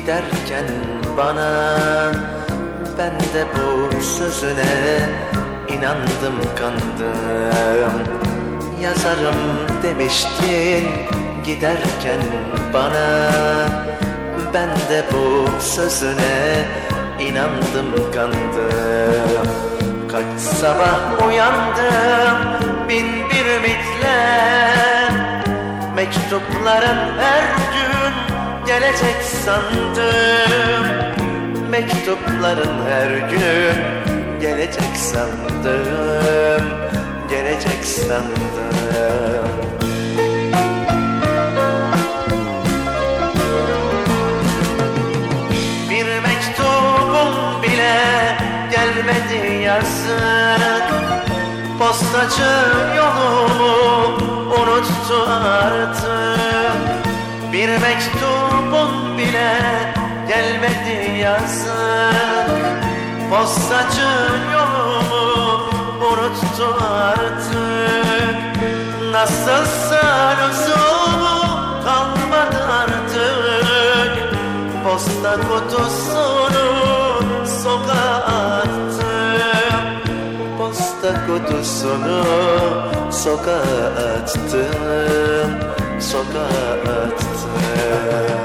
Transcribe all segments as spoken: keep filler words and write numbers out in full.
giderken bana, ben de bu sözüne inandım kandım. Yazarım demiştin giderken bana, ben de bu sözüne inandım kandım. Kaç sabah uyandım bin bir ümitle, mektupların her gün gelecek sandım. Mektupların her gün gelecek sandım, gelecek sandım. Bir mektubum bile gelmedi yazık, postacı yolumu unuttu artık. Bir mektubum bile gelmedi yazık, postacı yolumu unuttu artık. Nasılsa lüzumu kalmadı artık, posta kutusunu sokağa attım. Posta kutusunu sokağa attım, sokağa attım.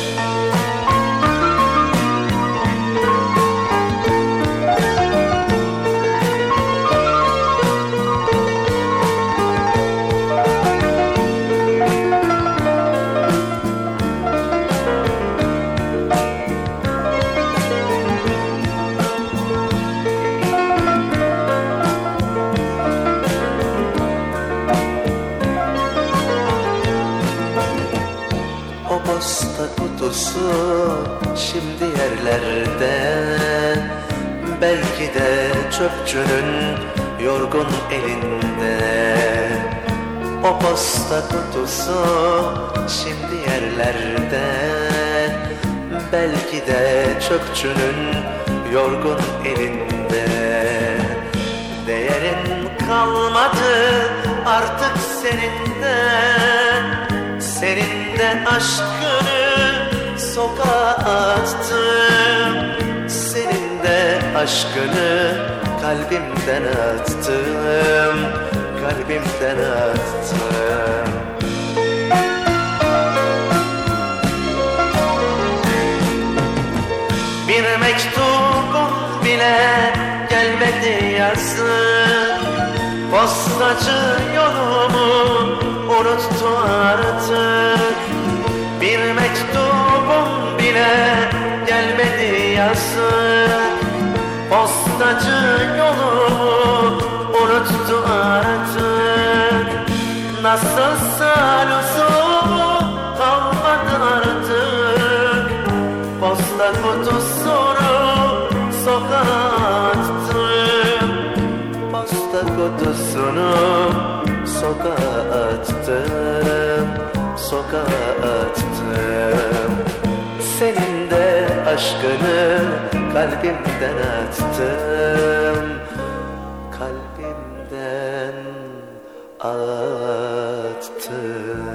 O posta kutusu şimdi yerlerde, belki de çöpçünün yorgun elinde. O posta kutusu şimdi yerlerde, belki de çöpçünün yorgun elinde. Değerin kalmadı artık senin de, senin de aşkını sokağa attım. Senin de aşkını kalbimden attım, kalbimden attım. Bir mektubum bile gelmedi yazık, postacı yolumu unuttu artık. Bir mektubum bile gelmedi yazık, postacı yolumu unuttu artık. Nasılsa lüzumu kalmadı artık, posta kutusunu sokağa attım. Posta kutusunu sokağa attım, sokağa attım. Senin de aşkını kalbimden attım, kalbimden attım.